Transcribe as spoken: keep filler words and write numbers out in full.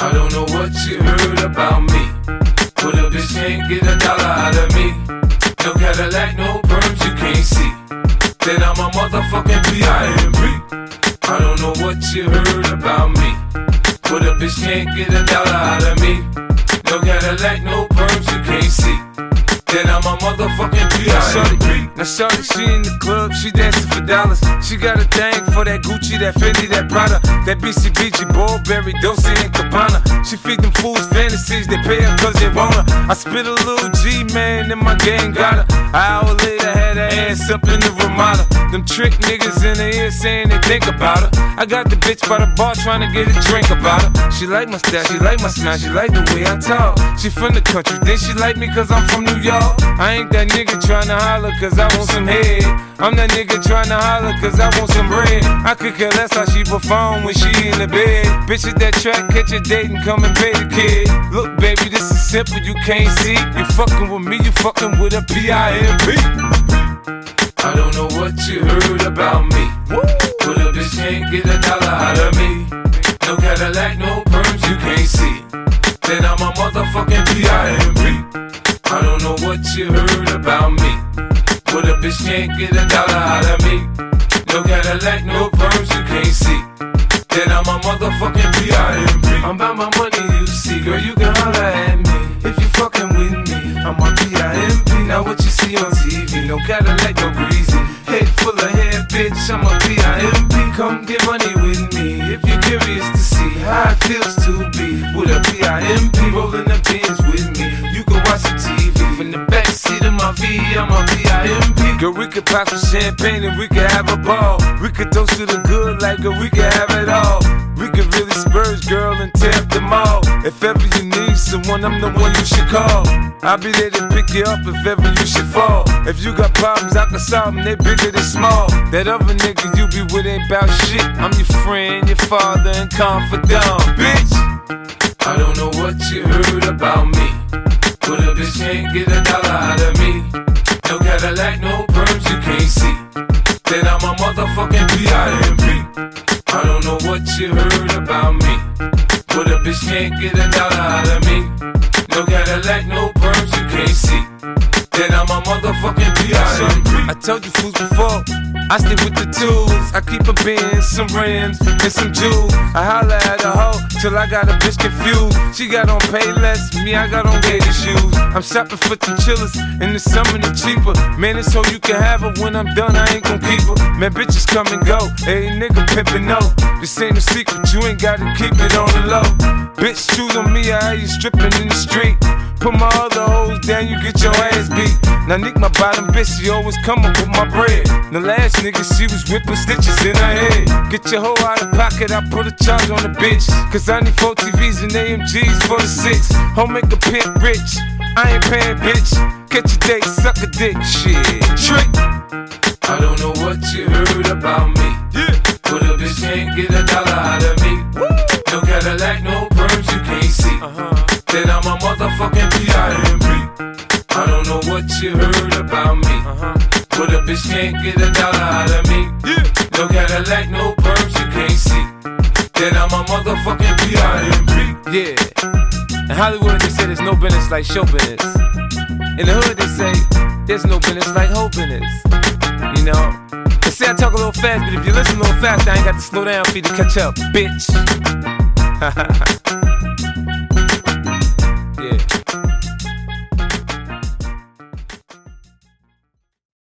I don't know what you heard about me, but a bitch can't get a dollar out of me. No Cadillac, no perms you can't see. Then I'm a motherfucking P I M P. I don't know what you heard about me, but a bitch can't get a dollar out of me. No Cadillac, no perms you can't see. Then I'm a motherfucking P I M P. Now shorty, she in the club, she dancing for dollars. She got a thing for that Gucci, that Fendi, that Prada, that B C B G, Burberry, Dolce and Gabbana. She feed them fools fantasies, they pay her cause they want her. I spit a little G, man, and my gang got her. An hour later, had her ass up in the Ramada. Them trick niggas in the ear saying they think about her. I got the bitch by the bar trying to get a drink about her. She like my style, she like my smile, she like the way I talk. She from the country, then she like me cause I'm from New York. I ain't that nigga tryna holler cause I want some head. I'm that nigga tryna holler cause I want some bread. I could care less how she perform when she in the bed. Bitch at that track, catch a date and come and pay the kid. Look baby, this is simple, you can't see. You fucking with me, you fucking with a P I M P. I don't know what you heard about me, but a bitch can't get a dollar out of me. No Cadillac, no perms you can't see. Then I'm a motherfucking P I M P. I don't know what you heard about me, but a bitch can't get a dollar out of me. No Cadillac, no perms you can't see. Then I'm a motherfucking P I M P. I'm about my money, you see, girl, you can holler at me if you fucking with me. I'm a P I M P. Now what you see on T V, no Cadillac, no greasy. Head full of hair, bitch, I'm a P I M P. Come get money with me if you're curious to see how it feels to be with a P I M P. Rolling the pins with me, you can watch the T V from the backseat of my V. I'm a P I M P. Girl, we could pop some champagne and we could have a ball. We could toast to the good like girl, we could have it all. We could really spurge, girl, and tear up the mall. If ever you need someone, I'm the one you should call. I'll be there to pick you up if ever you should fall. If you got problems, I can solve them, they bigger than small. That other nigga you be with ain't bout shit. I'm your friend, your father, and confidant, bitch. I don't know what you heard about me, but a bitch can't get a dollar out of me. No Cadillac, no perms you can't see. Then I'm a motherfucking P I M P. I don't know what you heard about me, but a bitch can't get a dollar out of me. No Cadillac, no perms you can't see. Then I'm a motherfucking P I M P. I told you fools before, I stay with the tools. I keep a Benz, some rims, and some jewels. I holla at a hoe till I got a bitch confused. She got on Payless, me I got on gator shoes. I'm shopping for the chillers, in the summer the cheaper. Man, it's so you can have her, when I'm done I ain't gon' keep her. Man, bitches come and go, hey nigga pimpin' no. This ain't a secret, you ain't gotta keep it on the low. Bitch, choose on me, I hear you strippin' in the street. Put my other hoes down, you get your ass beat. Now Nick, my bottom bitch, she always come up with my bread. The last nigga, she was whipping stitches in her head. Get your hoe out of pocket, I put a charge on the bitch. Cause I need four T Vs and A M Gs for the six. Home make a pimp rich, I ain't paying bitch. Catch a date, suck a dick, shit. Trick. I don't know what you heard about me, Yeah. but a bitch can't get a dollar out of me. Woo. No Cadillac, no perms you can't see. Uh-huh. Then I'm a motherfucking P I M P. I don't know what you heard about me, Uh-huh. but a bitch can't get a dollar out of me. Yeah. No Cadillac, no perms you can't see. Then I'm a motherfucking P I M P. Yeah. In Hollywood they say there's no business like show business. In the hood they say there's no business like hoe business. You know? They say I talk a little fast, but if you listen a little fast, I ain't got to slow down for you to catch up, bitch.